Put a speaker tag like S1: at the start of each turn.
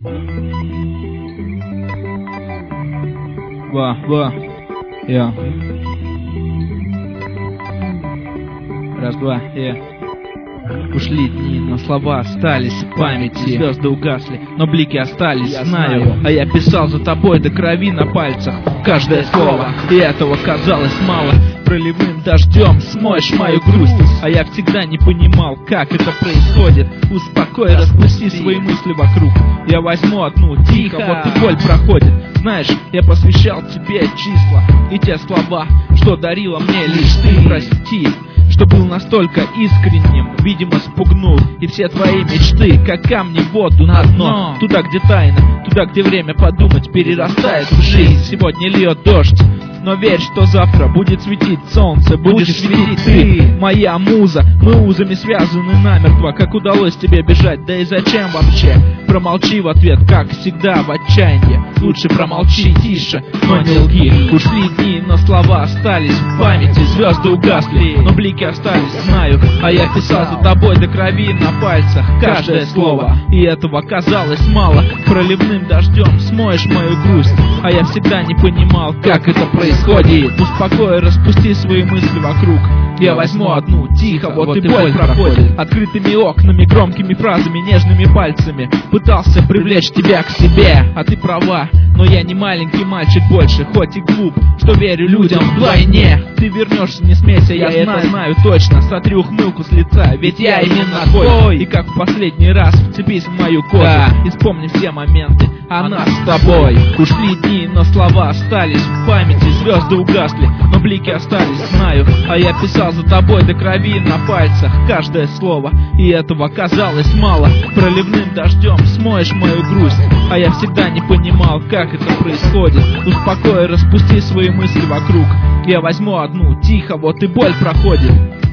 S1: Ва, я. Раз, два, я. Ушли дни, но слова остались в памяти. Звезды угасли, но блики остались, я знаю. А я писал за тобой до крови на пальцах каждое слово, и этого казалось мало. Проливным дождем смоешь мою грусть, а я всегда не понимал, как это происходит. Успокой, распусти свои мысли вокруг. Я возьму одну, тихо, вот и боль проходит. Знаешь, я посвящал тебе числа и те слова, что дарила мне лишь ты. Прости, что был настолько искренним, видимо, спугнул и все твои мечты, как камни в воду на дно. Туда, где тайна, туда, где время подумать перерастает в жизнь. Сегодня льет дождь, но верь, что завтра будет светить солнце, будешь светить ты, моя муза. Мы узами связаны намертво, как удалось тебе бежать, да и зачем вообще? Промолчи в ответ, как всегда в отчаянии. Лучше промолчи тише, но не лги. Ушли дни, но слова остались в памяти. Звезды угасли, но блики остались, знаю. А я писал за тобой до крови на пальцах каждое слово, и этого казалось мало. Проливным дождем смоешь мою грусть, а я всегда не понимал, как это происходит. Успокой, распусти свои мысли вокруг. Я возьму одну, тихо, вот и боль проходит. Открытыми окнами, громкими фразами, нежными пальцами пытался привлечь тебя к себе. А ты права, но я не маленький мальчик больше, хоть и глуп, что верю людям вдвойне. Ты вернешься, не смейся, я это знаю точно. Сотри ухмылку с лица, ведь я именно твой. И как в последний раз вцепись в мою кожу, и вспомни все моменты о нас с тобой. Ушли дни, но слова остались в памяти. Звезды угасли, но блики остались, знаю. А я писал за тобой до крови на пальцах каждое слово, и этого казалось мало. Проливным дождем смоешь мою грусть, а я всегда не понимал, как это происходит. Успокой, распусти свои мысли вокруг. Я возьму одну, тихо, вот и боль проходит.